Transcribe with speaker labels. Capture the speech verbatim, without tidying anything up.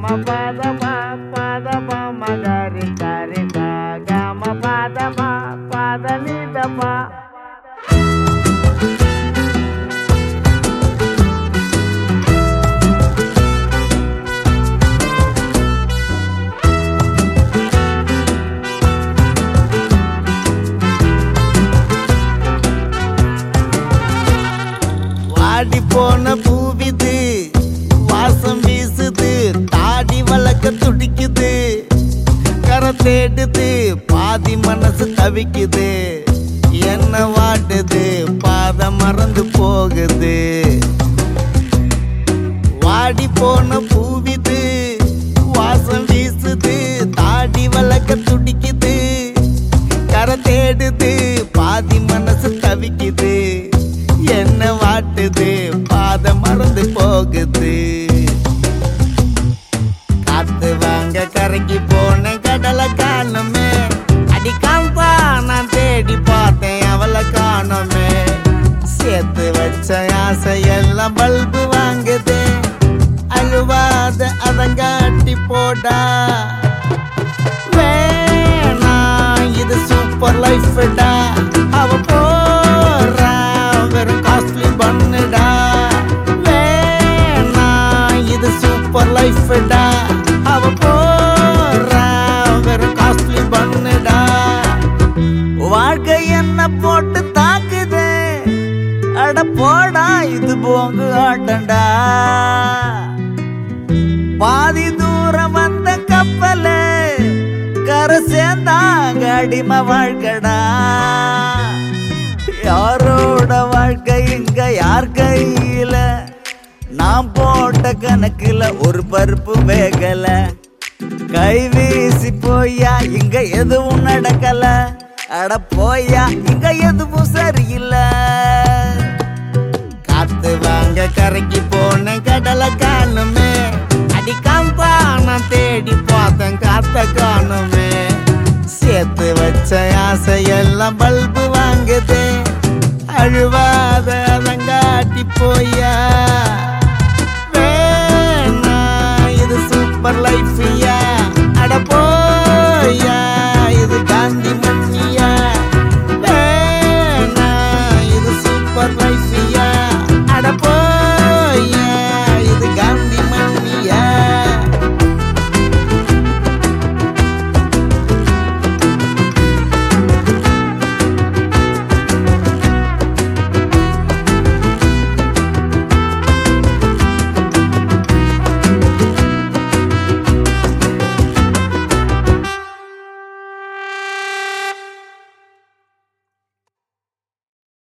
Speaker 1: ma pa da pa pa da pa ma ga re ga re ga ga ma pa da pa pa da ni da pa. வாடி போன பூவிது வாசம் வீசுது தாடி வளர்க்க துடிக்குது கரை தேடுது பாதி மனசு தவிக்குது என்ன வாட்டுது பாத மறந்து போகுது. வாடி போன பூவிது வாசம் வீசுது தாடி வளர்க்க துடிக்குது கரை தேடுது பாதி மனசு தவிக்குது என்ன வாட்டுது பாத மறந்து போகுது. காத்து வாங்க கரைக்கு போன கடலை காணுமே அடிக்காம்பா நான் தேடி பார்த்தேன் அவளை காணுமே. சேர்த்து வச்ச ஆசையெல்லாம் பல்பு வாங்குது அழுவாத அதங்காட்டி போடா. வேணா இது சூப்பர் லைஃப்டா அவ போறா வெறும் காஸ்ட்லி பண்ணுடா. வேணா இது சூப்பர் லைஃப்டா அவ போறா வெறும் காஸ்ட்லி பண்ணுடா. வாழ்க்கை என்ன போட்டு தாக்குது அட போடா இது போங்கு ஆட்டண்டா. பாதி தூரம் வந்த கப்பல கரை சேர்ந்தாங்க அடிமை வாழ்க்கடா. யாரோட வாழ்க்கை இங்க யார் கையில நாம் போட்ட கணக்குல ஒரு பருப்பு வேகல. கை வீசி போயா இங்க எதுவும் நடக்கல அட போயா இங்க எதுவும் சரியில்லை. காத்து வாங்க கரைக்கு போன கடலை காணுமே அடிக்காம்பா நான் தேடி பார்த்தேன் காத்த காணுமே. சேர்த்து வச்ச ஆசையெல்லாம் பல்பு வாங்குது அழுவாத அதங்காட்டி போயா.